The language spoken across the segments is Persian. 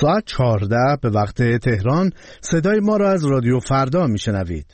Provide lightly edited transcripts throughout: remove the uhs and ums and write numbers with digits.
ساعت 14 به وقت تهران صدای ما را از رادیو فردا میشنوید.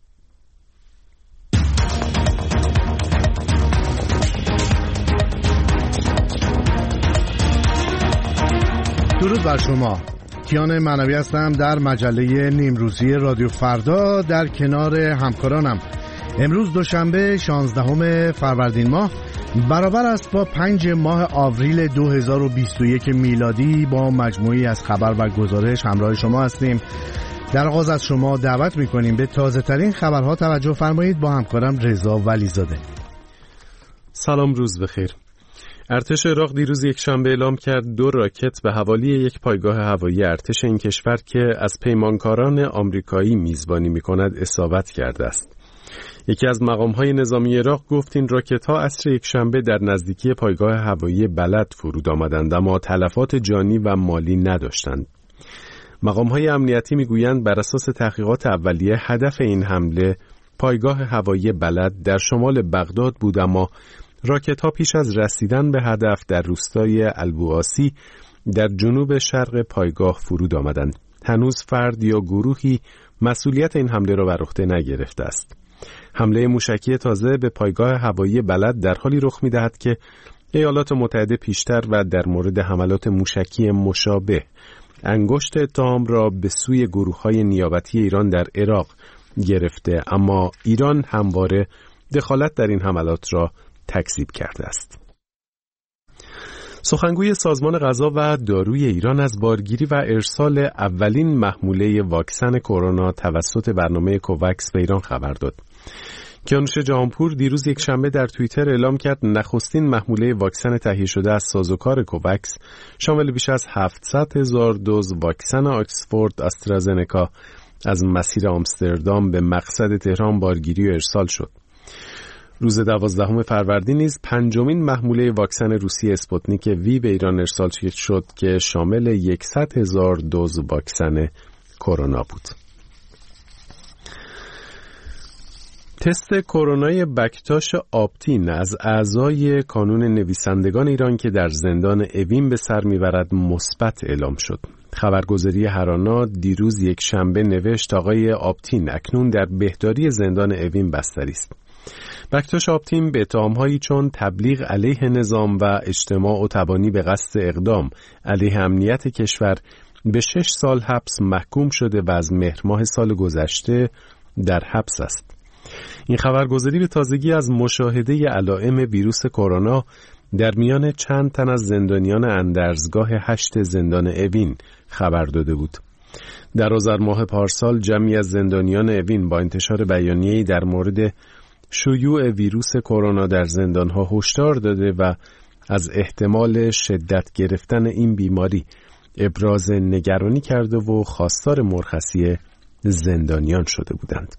درود بر شما. کیان معنوی هستم در مجله نیمروزی رادیو فردا در کنار همکارانم. امروز دوشنبه 16 فروردین ماه برابر است با 5 ماه آوریل 2021 میلادی. با مجموعی از خبر و گزارش همراه شما هستیم. در آغاز از شما دعوت می‌کنیم به تازه ترین خبرها توجه فرمایید. با همکارم رضا ولیزاده. سلام، روز بخیر. ارتش عراق دیروز یک شنبه اعلام کرد 2 راکت به حوالی یک پایگاه هوایی ارتش این کشور که از پیمانکاران آمریکایی میزبانی می‌کند اصابت کرده است. یکی از مقام‌های نظامی عراق گفت این راکت‌ها عصر یک شنبه در نزدیکی پایگاه هوایی بلد فرود آمدند اما تلفات جانی و مالی نداشتند. مقام‌های امنیتی می‌گویند بر اساس تحقیقات اولیه هدف این حمله پایگاه هوایی بلد در شمال بغداد بود اما راکت‌ها پیش از رسیدن به هدف در روستای البواسی در جنوب شرق پایگاه فرود آمدند. هنوز فرد یا گروهی مسئولیت این حمله را بر عهده نگرفته است. حمله موشکی تازه به پایگاه هوایی بلد در حالی رخ می‌دهد که ایالات متحده پیشتر و در مورد حملات موشکی مشابه انگشت اتهام را به سوی گروه‌های نیابتی ایران در عراق گرفته اما ایران همواره دخالت در این حملات را تکذیب کرده است. سخنگوی سازمان غذا و داروی ایران از بارگیری و ارسال اولین محموله واکسن کرونا توسط برنامه کوواکس به ایران خبر داد. کیانوش جهانپور دیروز یک شنبه در توییتر اعلام کرد نخستین محموله واکسن تهیه شده از سازوکار کوواکس شامل بیش از 700,000 دوز واکسن آکسفورد آسترازنکا از مسیر آمستردام به مقصد تهران بارگیری و ارسال شد. روز 12 فروردین نیز 5مین محموله واکسن روسی اسپوتنیک وی به ایران ارسال شد که شامل 100,000 دوز واکسن کرونا بود. تست کرونای بکتاش آپتین از اعضای کانون نویسندگان ایران که در زندان اوین به سر میبرد مثبت اعلام شد. خبرگزاری هرانا دیروز یک شنبه نوشت آقای آپتین اکنون در بهداری زندان اوین بستری است. بکتاش آپتین به اتهام‌هایی چون تبلیغ علیه نظام و اجتماع و تبانی به قصد اقدام علیه امنیت کشور به 6 سال حبس محکوم شده و از مهر ماه سال گذشته در حبس است. این خبرگزاری به تازگی از مشاهده علائم ویروس کرونا در میان چند تن از زندانیان اندرزگاه 8 زندان اوین خبر داده بود. در آذر ماه پارسال جمعی از زندانیان اوین با انتشار بیانیه‌ای در مورد شیوع ویروس کرونا در زندان‌ها هشدار داده و از احتمال شدت گرفتن این بیماری ابراز نگرانی کرده و خواستار مرخصی زندانیان شده بودند.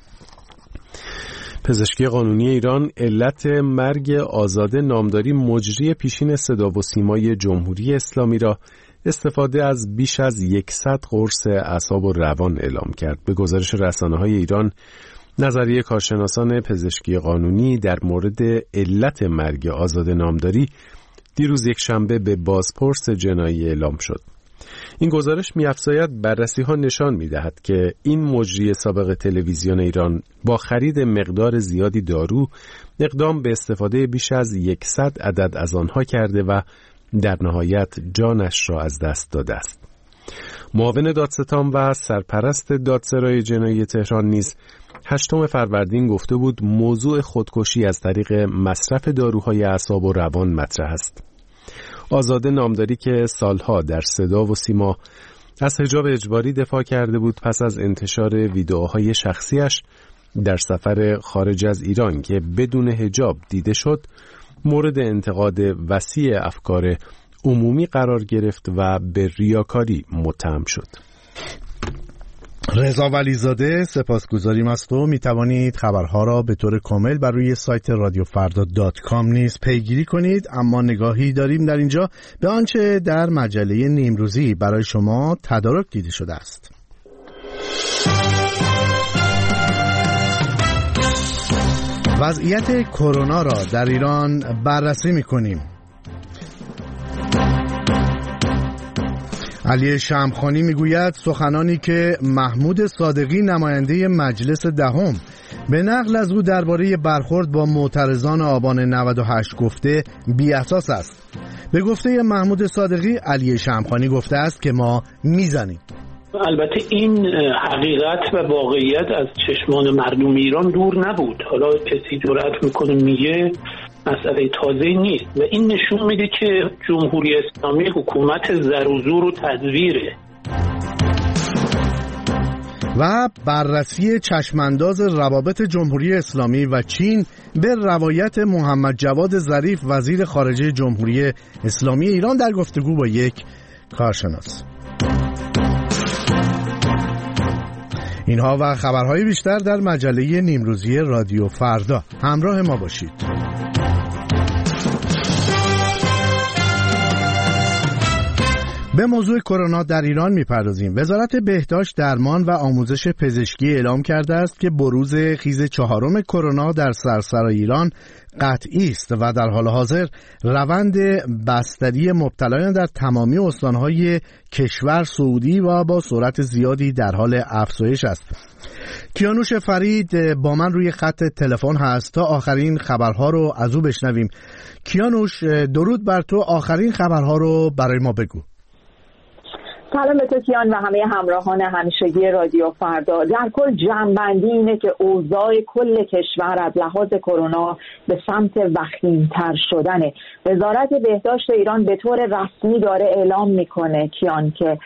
پزشکی قانونی ایران علت مرگ آزاده نامداری مجری پیشین صدا و سیمای جمهوری اسلامی را استفاده از بیش از 100 قرص اعصاب و روان اعلام کرد. به گزارش رسانه‌های ایران نظریه کارشناسان پزشکی قانونی در مورد علت مرگ آزاده نامداری دیروز یک شنبه به بازپرس جنایی اعلام شد. این گزارش می‌افزاید بررسی‌ها نشان می‌دهد که این مجری سابق تلویزیون ایران با خرید مقدار زیادی دارو اقدام به استفاده بیش از 100 عدد از آنها کرده و در نهایت جانش را از دست داده است. معاون دادستان و سرپرست دادسرای جنایی تهران نیز 8 فروردین گفته بود موضوع خودکشی از طریق مصرف داروهای اعصاب و روان مطرح است. آزاده نامداری که سالها در صدا و سیما از حجاب اجباری دفاع کرده بود پس از انتشار ویدئوهای شخصیش در سفر خارج از ایران که بدون حجاب دیده شد مورد انتقاد وسیع افکار عمومی قرار گرفت و به ریاکاری متهم شد. رضا ولیزاده سپاسگزاریم از تو. می توانید خبرها را به طور کامل بر روی سایت radioffarda.com نیز پیگیری کنید، اما نگاهی داریم در اینجا به آنچه در مجله نیمروزی برای شما تدارک دیده شده است. وضعیت کرونا را در ایران بررسی می کنیم. علی شمخانی میگوید سخنانی که محمود صادقی نماینده مجلس دهم به نقل از او درباره برخورد با معترضان آبان 98 گفته بی‌اساس است. به گفته محمود صادقی، علی شمخانی گفته است که ما میزنیم. البته این حقیقت و واقعیت از چشمان مردم ایران دور نبود. حالا کسی جرأت میکنه میگه مسئله تازه نیست و این نشون میده که جمهوری اسلامی حکومت زر و زور و تزویره. و بررسی چشمانداز روابط جمهوری اسلامی و چین به روایت محمد جواد ظریف وزیر خارجه جمهوری اسلامی ایران در گفتگو با یک کارشناس. اینها و خبرهای بیشتر در مجله نیمروزی رادیو فردا. همراه ما باشید. به موضوع کرونا در ایران میپردازیم. وزارت بهداشت، درمان و آموزش پزشکی اعلام کرده است که بروز خیز چهارم کرونا در سراسر ایران قطعی است و در حال حاضر روند بستری مبتلایان در تمامی استانهای کشور صعودی و با سرعت زیادی در حال افزایش است. کیانوش فرید با من روی خط تلفن هست تا آخرین خبرها رو از او بشنویم. کیانوش، درود بر تو. آخرین خبرها رو برای ما بگو. سلام به تو کیان و همه همراهان همیشگی رادیو فردا. در کل جمع‌بندی اینه که اوضاع کل کشور از لحاظ کرونا به سمت وخیم‌تر شدنه. وزارت بهداشت ایران به طور رسمی داره اعلام میکنه کیان که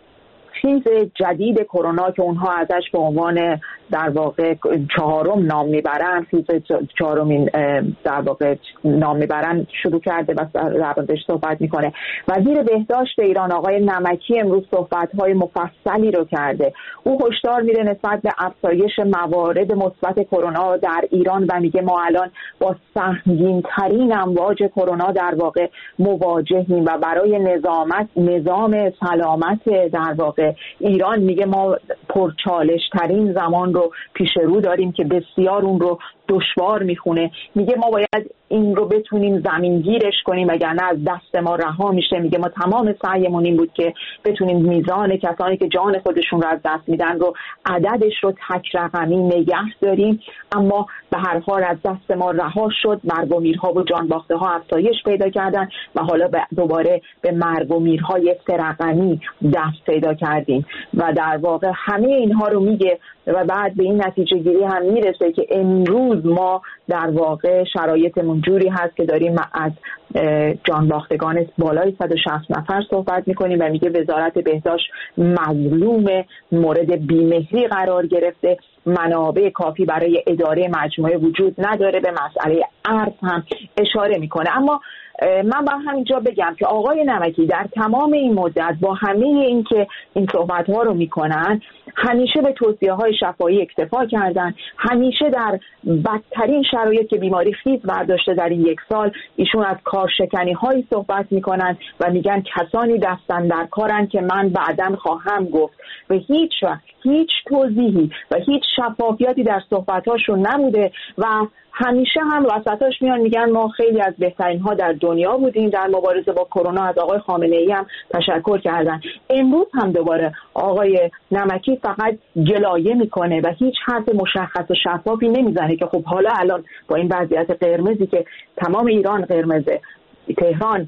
خیز جدید کرونا که اونها ازش به عنوان در واقع چهارم نام میبرن، خیز چهارمین در واقع نام میبرن، شروع کرده و در موردش صحبت میکنه. وزیر بهداشت ایران آقای نمکی امروز صحبت‌های مفصلی رو کرده. او هشدار میده نسبت به افزایش موارد مثبت کرونا در ایران و میگه ما الان با سهمگین‌ترین امواج کرونا در واقع مواجهیم و برای نظام سلامت در واقع ایران میگه ما پرچالش ترین زمان رو پیش رو داریم که بسیار اون رو دشوار میخونه. میگه ما باید این رو بتونیم زمینگیرش کنیم وگرنه از دست ما رها میشه. میگه ما تمام سعیمون این بود که بتونیم میزان کسانی که جان خودشون رو از دست میدن رو عددش رو تک رقمی نگه داریم، اما به هر حال از دست ما رها شد. مرگ و میرها و جان باخته ها افزایش پیدا کردن و حالا دوباره به مرگ و میرهای سه رقمی دست پیدا کردیم و در واقع همه اینها رو میگه و بعد به این نتیجه گیری هم میرسه که امروز ما در واقع شرایطمون جوری هست که داریم از جانباختگان بالای 160 نفر صحبت میکنیم و میگه وزارت بهداشت مظلوم مورد بیمهری قرار گرفته، منابع کافی برای اداره مجموعه وجود نداره. به مسئله ارز هم اشاره میکنه. اما من با همینجا بگم که آقای نمکی در تمام این مدت با همه این که این صحبت‌ها رو میکنن همیشه به توصیه‌های شفاهی اکتفا کردن. همیشه در بدترین شرایط که بیماری خیز برداشته در این یک سال ایشون از کارشکنی‌هایی صحبت میکنن و میگن کسانی دستن در کارن که من بعداً خواهم گفت و هیچ توضیحی و هیچ شفافیتی در صحبت‌هاشون نبوده و همیشه هم وسطاش میان میگن ما خیلی از بهترین ها در دنیا بودیم در مبارزه با کرونا. از آقای خامنه‌ای هم تشکر کردن. امروز هم دوباره آقای نمکی فقط گلایه میکنه و هیچ حرف مشخص و شفافی نمیزنه که خب حالا الان با این وضعیت قرمزی که تمام ایران قرمزه، تهران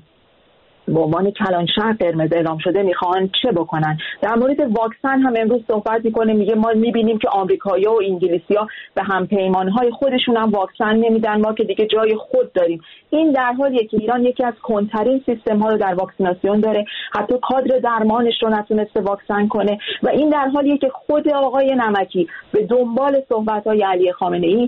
به عنوان کلانشهر قرمز اعلام شده، میخوان چه بکنن؟ در مورد واکسن هم امروز صحبت میکنه. میگه ما میبینیم که آمریکایی‌ها و انگلیسی‌ها به همپیمان‌های خودشون هم واکسن نمیدن، ما که دیگه جای خود داریم. این در حالیه که ایران یکی از کنترین سیستم‌ها رو در واکسیناسیون داره، حتی کادر درمانش رو نتونسته واکسن کنه و این در حالیه که خود آقای نمکی به دنبال صحبت‌های علی خامنه‌ای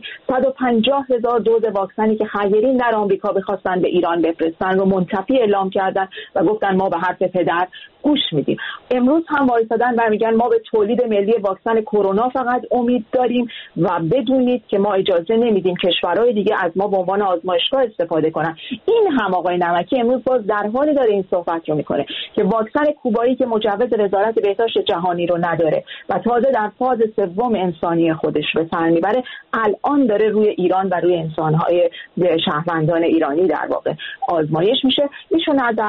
150,000 دوز واکسنی که خیرین در آمریکا بخواستن به ایران بفرستن رو منتفی اعلام کردن و گفتن ما به حرف پدر گوش میدیم. امروز هم وایسادن و میگن ما به تولید ملی واکسن کرونا فقط امید داریم و بدونید که ما اجازه نمیدیم کشورهای دیگه از ما به عنوان آزمایشگاه استفاده کنن. این هم آقای نمکی امروز باز در حالی داره این صحبت رو میکنه که واکسن کوبایی که مجوز وزارت بهداشت جهانی رو نداره و تازه در فاز سوم انسانی خودش به سر میبره، الان داره روی ایران و روی انسانهای شهروندان ایرانی در واقع آزمایش میشه. ایشون در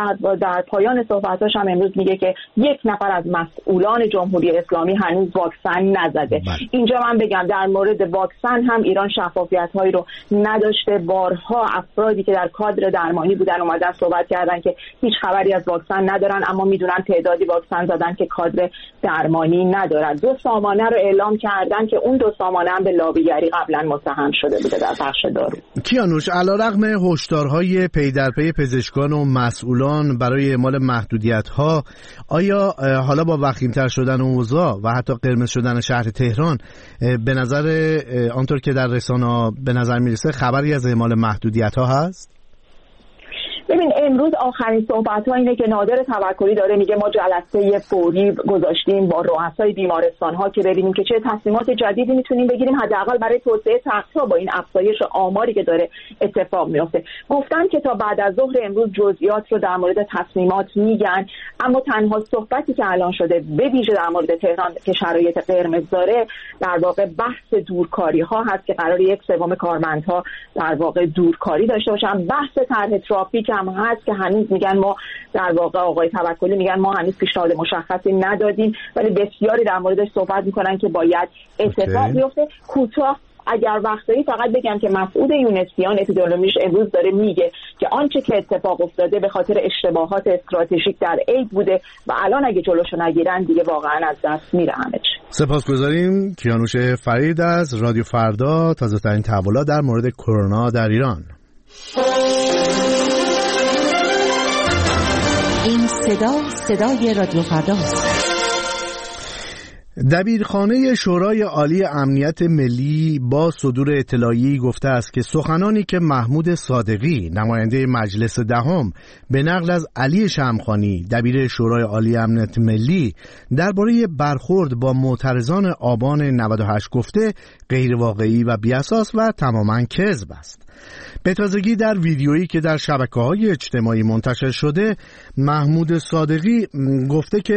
در پایان صحبتاش هم امروز میگه که 1 نفر از مسئولان جمهوری اسلامی هنوز واکسن نزده. اینجا من بگم در مورد واکسن هم ایران شفافیت‌هایی رو نداشته. بارها افرادی که در کادر درمانی بودن اومدن صحبت کردن که هیچ خبری از واکسن ندارن، اما میدونن تعدادی واکسن زدن که کادر درمانی ندارن. 2 سامانه رو اعلام کردن که اون 2 سامانه هم به لابیگری قبلا متهم شده بوده در بخش دارو. کیانوش، علیرغم هشدارهای پی در پی پزشکان و مسئولان برای اعمال محدودیت‌ها، آیا حالا با وخیم‌تر شدن اوضاع و حتی قرمز شدن شهر تهران به نظر آنطور که در رسانه‌ها به نظر میرسه خبری از اعمال محدودیت‌ها هست؟ ببین امروز آخرین صحبت‌ها اینه که نادر توکلی داره میگه ما جلسه فوری گذاشتیم با رؤسای بیمارستان‌ها که ببینیم که چه تصمیمات جدیدی میتونیم بگیریم حداقل برای توسعه تخت‌ها با این افزایش آماری که داره اتفاق میفته. گفتن که تا بعد از ظهر امروز جزئیات رو در مورد تصمیمات میگن، اما تنها صحبتی که الان شده به ویژه در مورد تهران که شرایط قرمز داره در واقع بحث دورکاری‌ها هست که قراره 1/3 کارمندها در واقع دورکاری داشته باشن. بحث طرح ترافیک هم هست که هنوز میگن ما در واقع آقای توکلی میگن ما هنوز پیشنهاد مشخصی ندادیم، ولی بسیاری در موردش صحبت میکنن که باید اتفاق بیفته. کوتاه اگر وقت داری فقط بگم که مسعود یونسیان اپیدمیولوژ امروز داره میگه که آنچه که اتفاق افتاده به خاطر اشتباهات استراتژیک در عید بوده و الان اگه جلوشو نگیرن دیگه واقعا از دست میره همه چی. سپاسگزاریم. کیانوش فرید از رادیو فردا، تازه ترین تحولات در مورد کرونا در ایران. این صدای رادیو فرداست. دبیرخانه شورای عالی امنیت ملی با صدور اطلاعیه‌ای گفته است که سخنانی که محمود صادقی نماینده مجلس دهم به نقل از علی شمخانی دبیر شورای عالی امنیت ملی درباره برخورد با معترضان آبان 98 گفته غیر واقعی و بی‌اساس و تماماً کذب است. به تازگی در ویدیویی که در شبکه‌های اجتماعی منتشر شده، محمود صادقی گفته که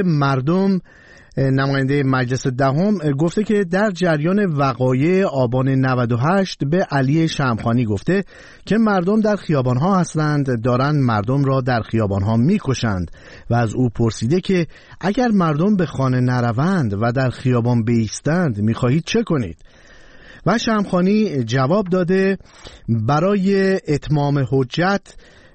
نماینده مجلس دهم گفته که در جریان وقایع آبان 98 به علی شمخانی گفته که مردم در خیابان‌ها هستند، دارند مردم را در خیابان‌ها می‌کشند و از او پرسیده که اگر مردم به خانه نروند و در خیابان بایستند می‌خواهید چه کنید؟ و شمخانی جواب داده برای اتمام حجت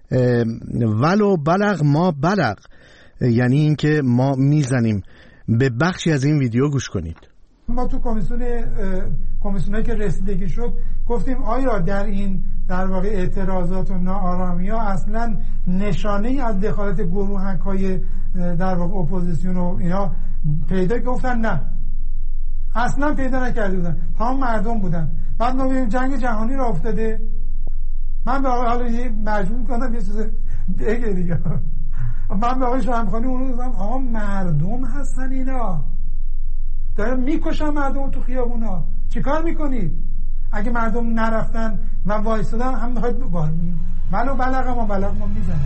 ولو بلغ ما بلغ، یعنی اینکه ما میزنیم. به بخشی از این ویدیو گوش کنید. ما تو کمیسیونی که رسیدگی شد گفتیم آیا در این در واقع اعتراضات و ناآرامی‌ها اصلا نشانه‌ای از دخالت گروهک‌های در واقع اپوزیسیون و اینا پیدا، گفتن نه اصلا پیدا نکرده بودن، تمام مردم بودن. بعد ما ببینیم جنگ جهانی را افتاده. من به حالا یه مجبور کنم یه چیز بگه دیگه. من به آقای شمخانی اونو گفتم آقا مردم هستن اینا، دارن میکشن مردم تو خیابونا، چیکار میکنید؟ اگه مردم نرفتن و وایسادن هم میخواید ولو بلغ ما میزنیم.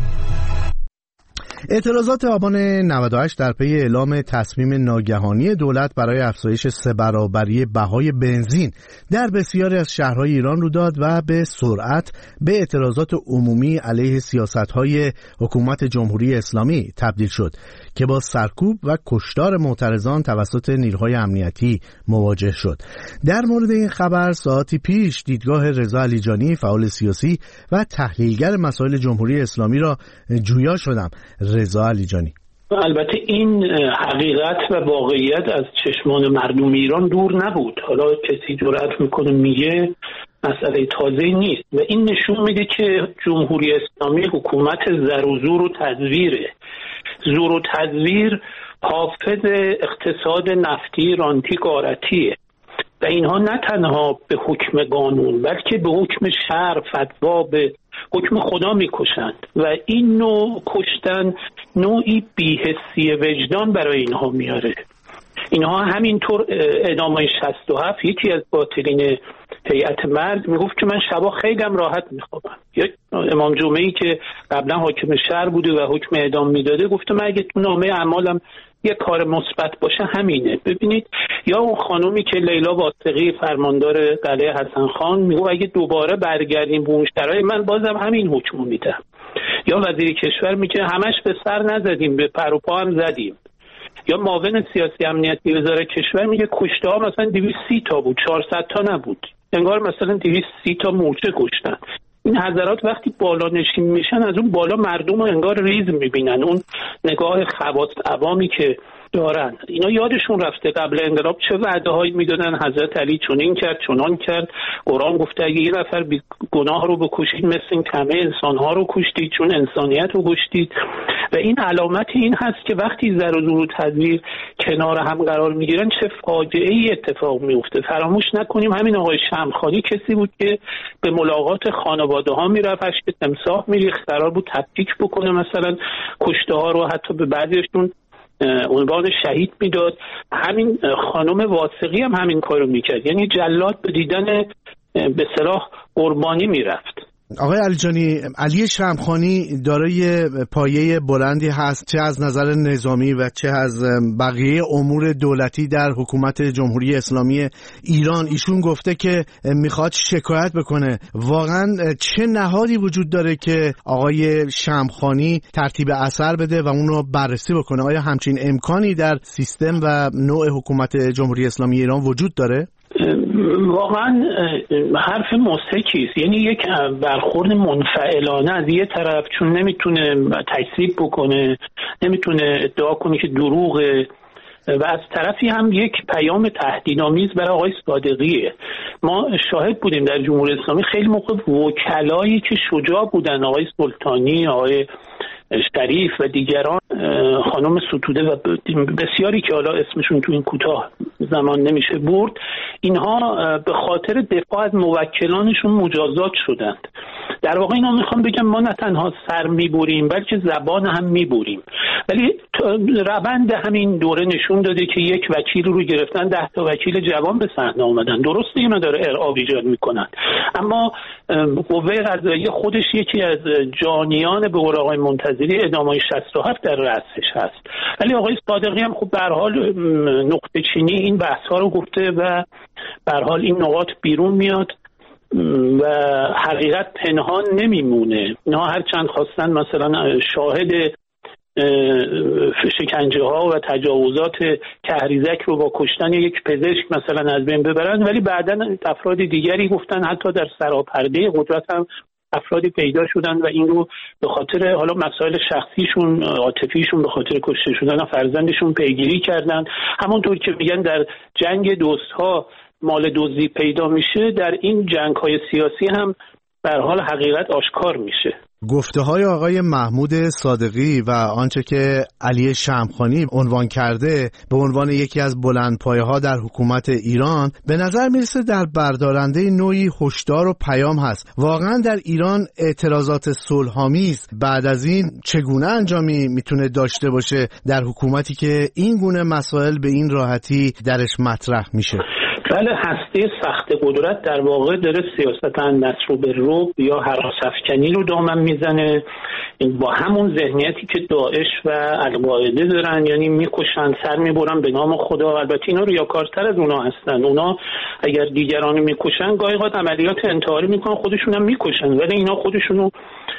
اعتراضات آبان 98 در پی اعلام تصمیم ناگهانی دولت برای افزایش 3 برابری بهای بنزین در بسیاری از شهرهای ایران رو داد و به سرعت به اعتراضات عمومی علیه سیاست‌های حکومت جمهوری اسلامی تبدیل شد که با سرکوب و کشتار معترضان توسط نیروهای امنیتی مواجه شد. در مورد این خبر ساعتی پیش دیدگاه رضا علیجانی، فعال سیاسی و تحلیلگر مسائل جمهوری اسلامی را جویا شدم. رضا علیجانی: البته این حقیقت و واقعیت از چشمان مردم ایران دور نبود. حالا کسی جرأت میکنه میگه مسئله تازه نیست و این نشون میده که جمهوری اسلامی حکومت زر و زور و تزویره. زور و تزویر حافظ اقتصاد نفتی رانتی غارتیه و اینها نه تنها به حکم قانون بلکه به حکم شرع، فتوا، به حکم خدا میکشند و این نوع کشتن نوعی بی‌حسی وجدان برای اینها میاره. اینها همینطور اعدامای 67 یکی از قاتلین هیئت مرگ میگفت که من شبا خیلیم راحت میخوابم. یا امام جمعه‌ای که قبلا حاکم شهر بوده و حکم اعدام میداده گفته من اگه تو نامه اعمالم یه کار مثبت باشه همینه. ببینید، یا اون خانومی که لیلا واثقی فرماندار قلعه حسن خان میگه اگه دوباره برگردیم به اون شرایط من بازم همین حکمو میدم. یا وزیر کشور میگه همش به سر نزدیم، به پر و پا هم زدیم. یا معاون سیاسی امنیتی وزارت کشور میگه کشته ها مثلا 230 تا بود، 400 تا نبود، انگار مثلا 230 تا مورچه کشتن. این حضرات وقتی بالا نشین میشن از اون بالا مردم رو انگار ریز میبینن، اون نگاه خواص عوامی که دارن. اینا یادشون رفته قبل انقلاب چه وعده هایی میدادن. حضرت علی چنین کرد چنان کرد، قرآن گفته اگه یه نفر گناه رو بکشید مثل این همه انسان ها رو کشتید چون انسانیت رو کشتید. و این علامت این هست که وقتی زر و زور و تزویر کنار هم قرار میگیرن چه فاجعه ای اتفاق میفته. فراموش نکنیم همین آقای شمخانی کسی بود که به ملاقات خانواده ها میرفت، اشک تمساح میریخت، قرار بود تفکیک بکنه مثلا کشته ها رو، حتی به بعضیشون عنوان شهید میداد. همین خانم واثقی هم همین کارو میکرد، یعنی جلاد به دیدن به اصطلاح قربانی میرفت. آقای علیجانی، علی شمخانی دارای پایه بلندی هست، چه از نظر نظامی و چه از بقیه امور دولتی در حکومت جمهوری اسلامی ایران. ایشون گفته که میخواد شکایت بکنه. واقعا چه نهادی وجود داره که آقای شمخانی ترتیب اثر بده و اون رو بررسی بکنه؟ آیا همچین امکانی در سیستم و نوع حکومت جمهوری اسلامی ایران وجود داره؟ واقعا حرف مضحکی است، یعنی یک برخورد منفعلانه از یه طرف، چون نمیتونه تکذیب بکنه، نمیتونه ادعا کنه که دروغه، و از طرفی هم یک پیام تهدیدآمیز برای آقای صادقیه. ما شاهد بودیم در جمهوری اسلامی خیلی موقع وکلایی که شجاع بودن، آقای سلطانی، آقای شریف و دیگران، خانم ستوده و بسیاری که حالا اسمشون تو این کوتاه زمان نمیشه برد، اینها به خاطر دفاع از موکلانشون مجازات شدند. در واقع اینا میخوام بگم ما نه تنها سر میبریم بلکه زبان هم میبریم. ولی روند همین دوره نشون داده که یک وکیل رو گرفتن، 10 تا وکیل جوان به صحنه اومدن. درسته اینا داره ارعاب ایجاد میکنن، اما قوه قضاییه خودش یکی از جانیان به قول آقای منتظری ادامه 67 در رأسش هست. ولی آقای صادقی هم خب به هر حال نقطه چینی این بحث ها رو گفته و به هر حال این نقاط بیرون میاد و حقیقت پنهان نمیمونه. اینا هر چند خواستن مثلا شاهد شکنجه ها و تجاوزات کهریزک رو با کشتن یک پزشک مثلا از بین ببرن، ولی بعداً افراد دیگری گفتن حتی در سراپرده قدرت هم افرادی پیدا شدن و این رو به خاطر حالا مسائل شخصیشون، عاطفیشون، به خاطر کشته شدن فرزندشون پیگیری کردن. همونطور که میگن در جنگ دوست‌ها مال دزدی پیدا میشه، در این جنگ‌های سیاسی هم به هر حال حقیقت آشکار میشه. گفته‌های آقای محمود صادقی و آنچه که علی شمخانی عنوان کرده به عنوان یکی از بلندپایه‌ها در حکومت ایران به نظر میرسه در بردارنده نوعی هشدار و پیام هست. واقعا در ایران اعتراضات صلح‌آمیز بعد از این چگونه انجامی میتونه داشته باشه در حکومتی که این گونه مسائل به این راحتی درش مطرح میشه؟ بله، هسته سخت قدرت در واقع داره سیاست نصر و بالرعب یا هراس افکنی رو دامن میزنه، با همون ذهنیتی که داعش و القاعده دارن، یعنی میکشن، سر میبرن به نام خدا. البته اینا ریاکارتر از اونا هستن، اونا اگر دیگران میکشن گاهی اوقات عملیات انتحاری میکنن، خودشون هم میکشن، ولی اینا خودشونو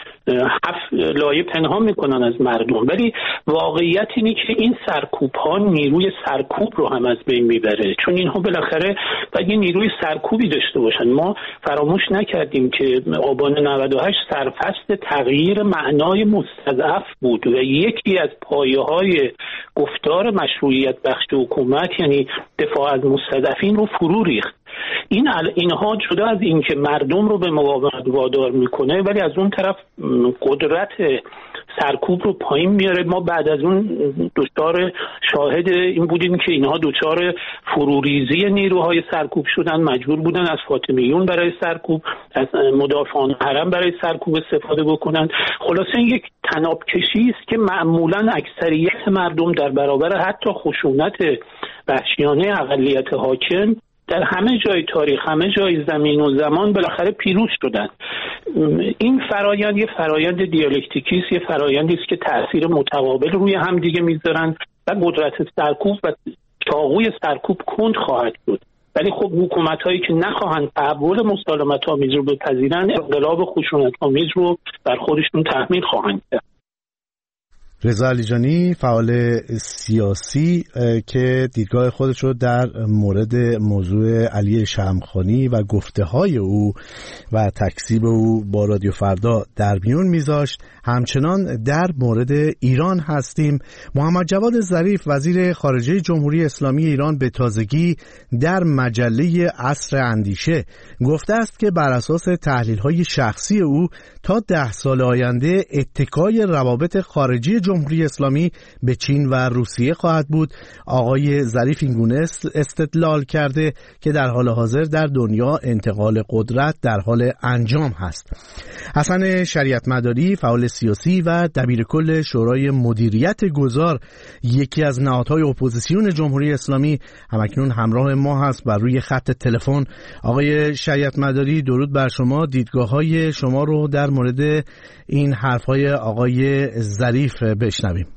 لایه پنهان میکنن از مردم. ولی واقعیت اینه که این سرکوب ها نیروی سرکوب رو هم از بین میبره، چون اینها بالاخره باید یه نیروی سرکوبی داشته باشن. ما فراموش نکردیم که آبان 98 سرفصل تغییر معنای مستضعف بود و یکی از پایه‌های گفتار مشروعیت بخش حکومت یعنی دفاع از مستضعفین رو فرو ریخت. اینها جدا از این که مردم رو به مقاومت وادار میکنه، ولی از اون طرف قدرت سرکوب رو پایین میاره. ما بعد از اون دچار شاهد این بودیم که اینها دچار فروریزی نیروهای سرکوب شدن، مجبور بودن از فاطمیون برای سرکوب، از مدافعان حرم برای سرکوب استفاده بکنن. خلاصه این یک طناب کشی است که معمولا اکثریت مردم در برابر حتی خشونت وحشیانه اقلیت حاکم در همه جای تاریخ، همه جای زمین و زمان بالاخره پیروز شدن. این فرایند یه فرایند دیالکتیکی است، یه فرایندی است که تأثیر متقابل روی هم دیگه میذارن و قدرت سرکوب و چاقوی سرکوب کند خواهد شد. ولی خب حکومت‌هایی که نخواهند تحول مسالمت‌آمیز رو بپذیرن، انقلاب خشونت‌آمیز رو بر خودشون تحمیل خواهند کرد. رضا علیجانی، فعال سیاسی که دیدگاه خودش رو در مورد موضوع علی شمخانی و گفته‌های او و تکذیب او با رادیو فردا در میون میذاشت. همچنان در مورد ایران هستیم. محمد جواد ظریف، وزیر خارجه جمهوری اسلامی ایران، به تازگی در مجله عصر اندیشه گفته است که بر اساس تحلیل‌های شخصی او تا 10 سال آینده اتکای روابط خارجی جمهوری اسلامی به چین و روسیه خواهد بود. آقای ظریف اینگونه استدلال کرده که در حال حاضر در دنیا انتقال قدرت در حال انجام هست. حسن شریعت مداری، فعال سیاسی و دبیرکل شورای مدیریت گذار، یکی از نهادهای اپوزیسیون جمهوری اسلامی، همکنون همراه ما هست بر روی خط تلفن. آقای شریعت مداری، درود بر شما. دیدگاه‌های شما رو در مورد این حرف‌های آقای ظریف بشنویم.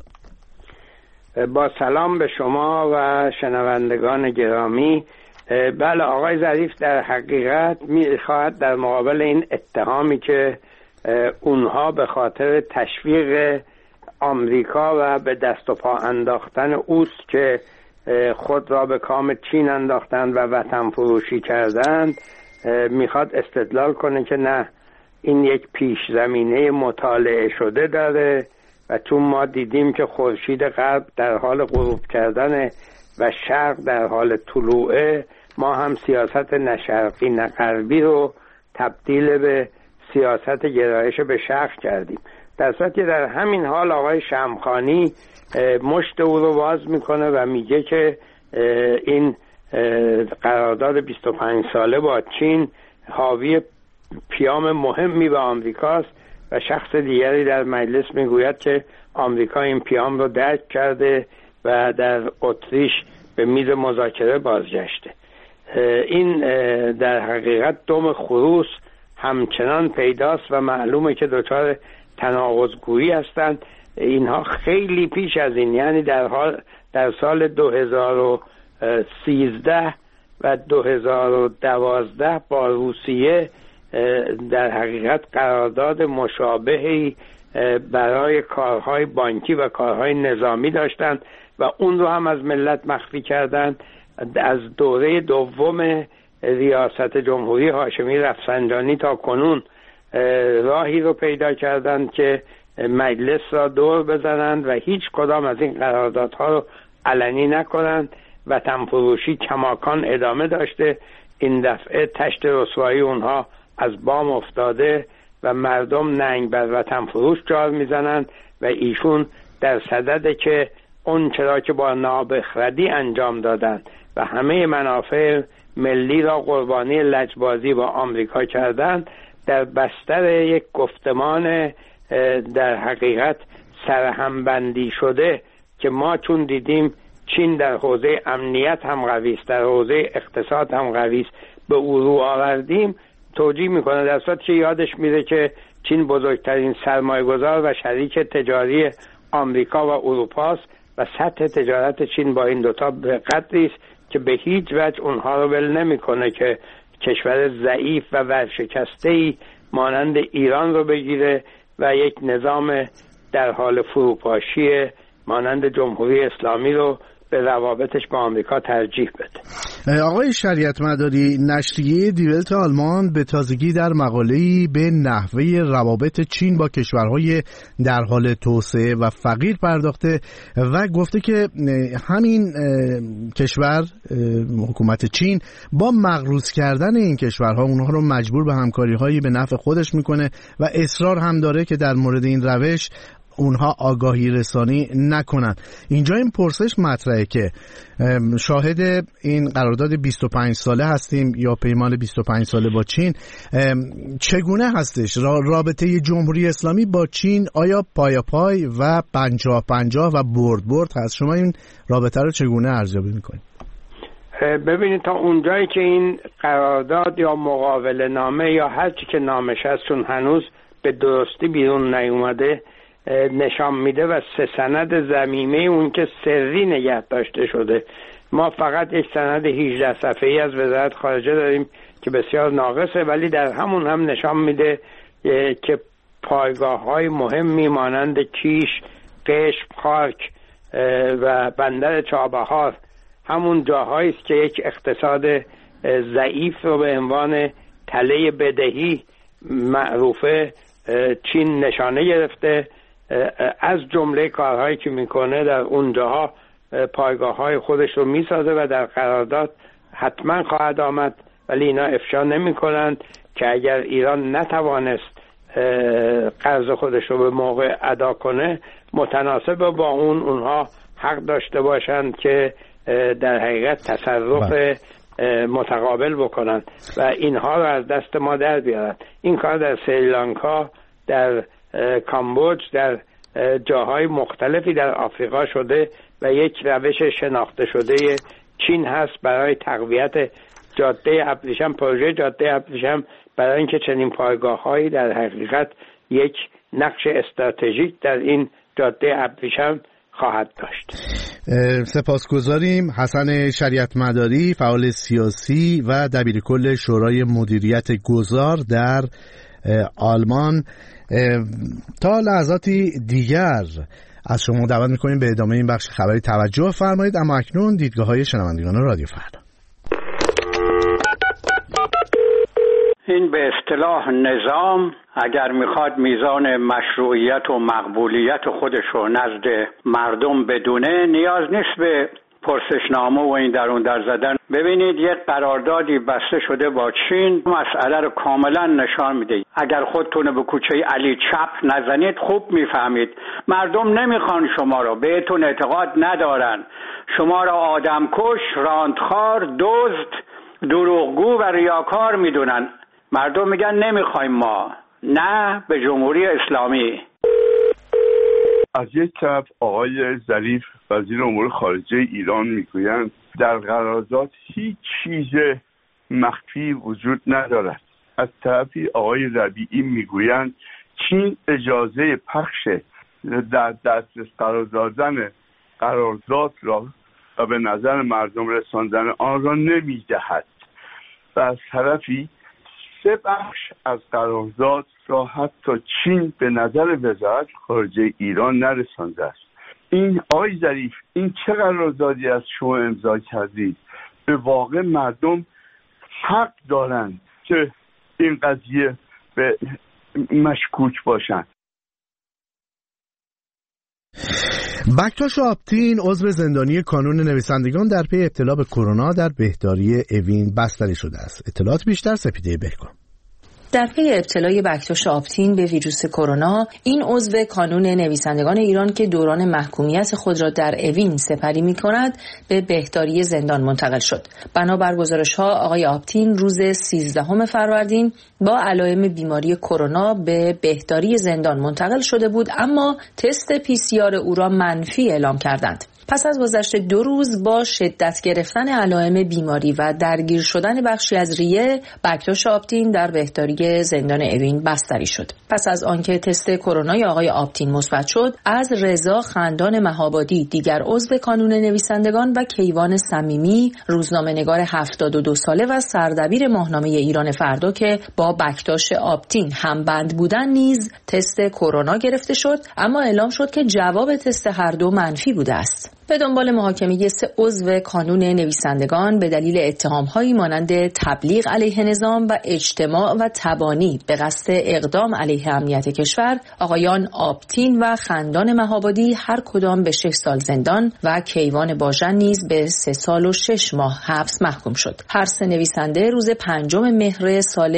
با سلام به شما و شنوندگان گرامی. بله، آقای ظریف در حقیقت می‌خواهد در مقابل این اتهامی که اونها به خاطر تشویق آمریکا و به دست و پا انداختن اوست که خود را به کام چین انداختند و وطن فروشی کردند، میخواد استدلال کنه که نه، این یک پیش زمینه مطالعه شده داره و چون ما دیدیم که خورشید غرب در حال غروب کردن و شرق در حال طلوعه، ما هم سیاست نه شرقی نه غربی رو تبدیل به سیاست گرایش به شرق کردیم. در صورتی که در همین حال آقای شمخانی مشت او رو باز میکنه و میگه که این قرارداد 25 ساله با چین حاوی پیام مهمی به آمریکاست و شخص دیگری در مجلس میگوید که آمریکا این پیام رو درک کرده و در اتریش به میز مذاکره بازگشته. این در حقیقت دم خروس همچنان پیداست و معلومه که دچار تناقض‌گویی هستند. اینها خیلی پیش از این، یعنی در سال 2013 و 2012 با روسیه در حقیقت قرارداد مشابهی برای کارهای بانکی و کارهای نظامی داشتند و اون رو هم از ملت مخفی کردند. از دوره دوم ریاست جمهوری هاشمی رفسنجانی تا کنون راهی رو پیدا کردند که مجلس را دور بزنند و هیچ کدام از این قراردادها رو علنی نکنند. وطن فروشی کماکان ادامه داشته. این دفعه تشت رسوایی اونها از بام افتاده و مردم ننگ بر وطن فروش جار میزنند و ایشون در صدده که اون چرا که با نابخردی انجام دادند و همه منافع ملی را قربانی لجبازی با آمریکا کردند، در بستر یک گفتمان در حقیقت سرهمبندی شده که ما چون دیدیم چین در حوزه امنیت هم قوی است، در حوزه اقتصاد هم قوی است، به او رو آوردیم، توجیه میکنه در صورتی که یادش میره که چین بزرگترین سرمایه‌گذار و شریک تجاری آمریکا و اروپا است و سطح تجارت چین با این دوتا به قدری است که به هیچ وجه اونها رو ول نمیکنه که کشور ضعیف و ورشکسته‌ای مانند ایران رو بگیره و یک نظام در حال فروپاشی مانند جمهوری اسلامی رو به روابطش با آمریکا ترجیح بده. آقای شریعت مداری، نشریه دی ولت آلمان به تازگی در مقاله‌ای به نحوه روابط چین با کشورهای در حال توسعه و فقیر پرداخته و گفته که همین کشور، حکومت چین، با مغروض کردن این کشورها اونها رو مجبور به همکاری‌هایی به نفع خودش میکنه و اصرار هم داره که در مورد این روش اونها آگاهی رسانی نکنن. اینجا این پرسش مطرحه که شاهد این قرارداد 25 ساله هستیم یا پیمان 25 ساله با چین. چگونه هستش رابطه جمهوری اسلامی با چین؟ آیا پای و 50-50 و برد هست؟ شما این رابطه رو چگونه ارزیابی میکنید؟ ببینید، تا اونجایی که این قرارداد یا مقابله نامه یا هر چی که نامش هست چون هنوز به درستی بیرون نیومده نشان میده و 3 سند ضمیمه اون که سری نگه داشته شده ما فقط یک سند 18 صفحه‌ای از وزارت خارجه داریم که بسیار ناقصه، ولی در همون هم نشان میده که پایگاه‌های مهمی مانند کیش، قشم، خارک و بندر چابهار همون جاهایی است که یک اقتصاد ضعیف رو به عنوان تله بدهی معروفه چین نشانه گرفته. از جمله کارهایی که میکنه در اونجاها پایگاه‌های خودش رو میسازه و در قرارداد حتما خواهد آمد، ولی اینا افشا نمی‌کنند که اگر ایران نتوانست قرض خودش رو به موقع ادا کنه، متناسب با اونها حق داشته باشند که در حقیقت تصرف متقابل بکنند و اینها رو از دست ما در بیارن. این کار در سریلانکا، در کامبوج، در جاهای مختلفی در آفریقا شده و یک روش شناخته شده چین هست برای تقویت جاده ابریشم. پروژه جاده ابریشم برای اینکه چنین پایگاه‌هایی در حقیقت یک نقش استراتژیک در این جاده ابریشم خواهد داشت. سپاسگزاریم. حسن شریعت مداری، فعال سیاسی و دبیرکل شورای مدیریت گذار در آلمان. تا لحظاتی دیگر از شما دعوت می‌کنیم به ادامه این بخش خبری توجه فرمایید، اما اکنون دیدگاه‌های شنوندگان رادیو فردا. این به اصطلاح نظام اگر میخواد میزان مشروعیت و مقبولیت خودش رو نزد مردم بدونه، نیاز نیست به پرسشنامه و این درون در زدن. ببینید یک قراردادی بسته شده با چین، مسئله رو کاملا نشان میده. اگر خودتون به کوچه علی چپ نزنید خوب میفهمید مردم نمیخوان شما رو، بهتون اعتقاد ندارن، شما رو آدمکش، راندخوار، دزد، دروغگو و ریاکار میدونن. مردم میگن نمیخوایم ما، نه به جمهوری اسلامی. از یک طرف آقای ظریف وزیر امور خارجه ایران میگویند در قرارداد هیچ چیز مخفی وجود ندارد. از طرفی آقای ربیعی میگویند چین اجازه پخش در دسترس قرار دادن قرارداد را و به نظر مردم رساندن آن را نمیدهد و از طرفی 3 بخش از قرارداد را حتی چین به نظر وزارت خارجه ایران نرسانده است. این آقای ظریف، این چه قراردادی از شما امضا کردید؟ به واقع مردم حق دارند که این قضیه به مشکوک باشند. بکتاش آپتین، عضو زندانی کانون نویسندگان، در پی ابتلا به کرونا در بهداری اوین بستری شده است. اطلاعات بیشتر سپیده بهکام. در پی ابتلای بکتاش آپتین به ویروس کرونا، این عضو کانون نویسندگان ایران که دوران محکومیت خود را در اوین سپری می‌کند، به بهداری زندان منتقل شد. بنابر گزارش‌ها، آقای آپتین روز 13 فروردین با علائم بیماری کرونا به بهداری زندان منتقل شده بود، اما تست PCR او را منفی اعلام کردند. پس از گذشت 2 روز با شدت گرفتن علائم بیماری و درگیر شدن بخشی از ریه، بکتاش آپتین در بهداری زندان اوین بستری شد. پس از آنکه تست کرونای آقای آپتین مثبت شد، از رضا خندان مهابادی، دیگر عضو کانون نویسندگان، و کیوان صمیمی، روزنامه‌نگار 72 ساله و سردبیر ماهنامه ایران فردا که با بکتاش آپتین همبند بودن، نیز تست کرونا گرفته شد، اما اعلام شد که جواب تست هر دو منفی بوده است. به دنبال محاکمه 3 عضو کانون نویسندگان به دلیل اتهام‌هایی مانند تبلیغ علیه نظام و اجتماع و تبانی به قصد اقدام علیه امنیت کشور، آقایان آپتین و خندان مهابادی هر کدام به 6 سال زندان و کیوان باژن نیز به 3 سال و 6 ماه حبس محکوم شد. هر 3 نویسنده روز 5 مهر سال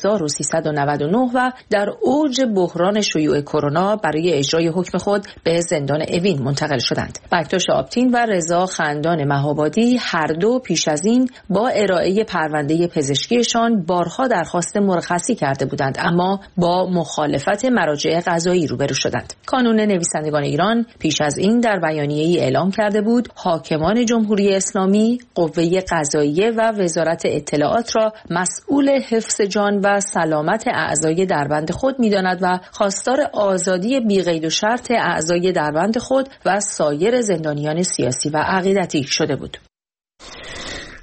1399 و در اوج بحران شیوع کرونا برای اجرای حکم خود به زندان اوین منتقل شدند. بکتاش آپتین و رضا خندان مهابادی هر دو پیش از این با ارائه پرونده پزشکیشان بارها درخواست مرخصی کرده بودند، اما با مخالفت مراجع قضایی روبرو شدند. کانون نویسندگان ایران پیش از این در بیانیه‌ای اعلام کرده بود حاکمان جمهوری اسلامی قوه قضاییه و وزارت اطلاعات را مسئول حفظ جان و سلامت اعضای دربند خود می‌داند و خواستار آزادی بی‌قید و شرط اعضای دربند خود و سایر زندانیان سیاسی و عقیدتی شده بود.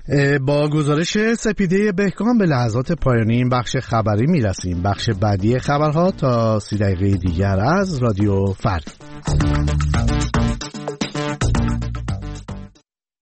با گزارش سپیده بهکام به لحظات پایانی این بخش خبری میرسیم. بخش بعدی خبرها تا 30 دقیقه دیگر از رادیو فردا.